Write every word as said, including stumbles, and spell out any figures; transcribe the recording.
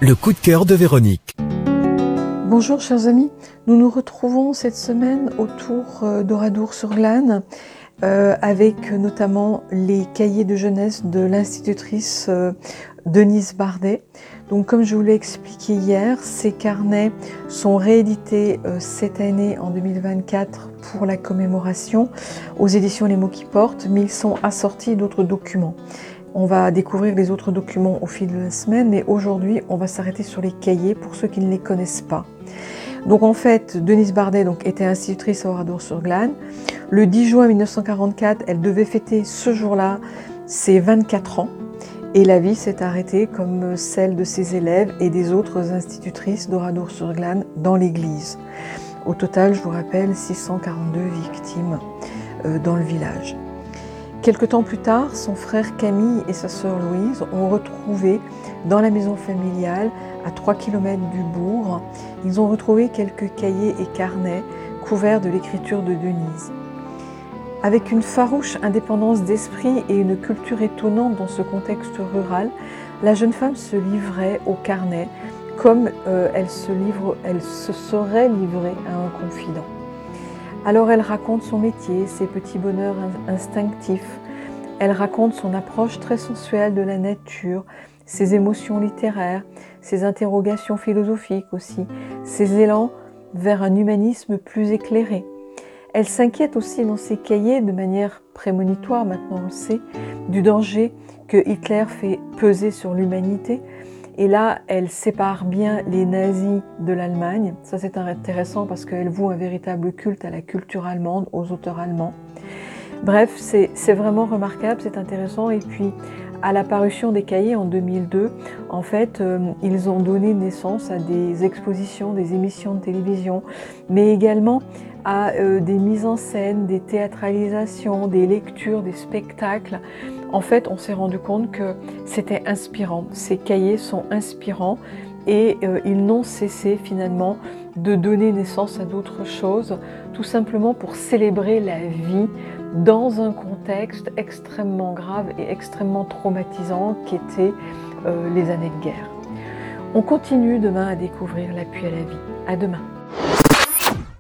Le coup de cœur de Véronique. Bonjour chers amis, nous nous retrouvons cette semaine autour d'Oradour-sur-Glane euh, avec notamment les cahiers de jeunesse de l'institutrice euh, Denise Bardet. Donc comme je vous l'ai expliqué hier, ces carnets sont réédités euh, cette année en deux mille vingt-quatre pour la commémoration aux éditions Les Mots qui portent, mais ils sont assortis d'autres documents. On va découvrir les autres documents au fil de la semaine, mais aujourd'hui, on va s'arrêter sur les cahiers pour ceux qui ne les connaissent pas. Donc en fait, Denise Bardet donc, était institutrice à Oradour-sur-Glane. Le dix juin mille neuf cent quarante-quatre, elle devait fêter ce jour-là ses vingt-quatre ans. Et la vie s'est arrêtée comme celle de ses élèves et des autres institutrices d'Oradour-sur-Glane dans l'église. Au total, je vous rappelle, six cent quarante-deux victimes euh, dans le village. Quelque temps plus tard, son frère Camille et sa sœur Louise ont retrouvé dans la maison familiale, à trois kilomètres du bourg, ils ont retrouvé quelques cahiers et carnets couverts de l'écriture de Denise. Avec une farouche indépendance d'esprit et une culture étonnante dans ce contexte rural, la jeune femme se livrait au carnet comme euh, elle, se livre, elle se serait livrée à un confident. Alors elle raconte son métier, ses petits bonheurs instinctifs. Elle raconte son approche très sensuelle de la nature, ses émotions littéraires, ses interrogations philosophiques aussi, ses élans vers un humanisme plus éclairé. Elle s'inquiète aussi dans ses cahiers, de manière prémonitoire, maintenant on le sait, du danger que Hitler fait peser sur l'humanité. Et là, elle sépare bien les nazis de l'Allemagne. Ça, c'est intéressant parce qu'elle voue un véritable culte à la culture allemande, aux auteurs allemands. Bref, c'est vraiment remarquable, c'est intéressant. Et puis, à la parution des cahiers en deux mille deux, en fait, euh, ils ont donné naissance à des expositions, des émissions de télévision, mais également à euh, des mises en scène, des théâtralisations, des lectures, des spectacles. En fait, on s'est rendu compte que c'était inspirant. Ces cahiers sont inspirants et euh, ils n'ont cessé finalement de donner naissance à d'autres choses, tout simplement pour célébrer la vie dans un contexte extrêmement grave et extrêmement traumatisant qu'étaient euh, les années de guerre. On continue demain à découvrir l'appui à la vie. À demain.